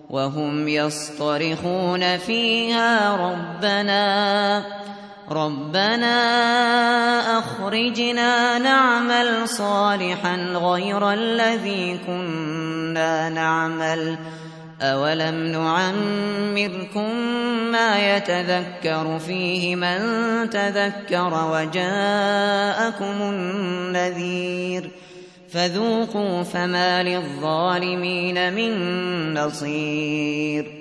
وهم يصطرخون فيها ربنا أخرجنا نعمل صالحا غير الذي كنا نعمل أولم نعمركم ما يتذكر فيه من تذكر وجاءكم النذير فذوقوا فما للظالمين من نصير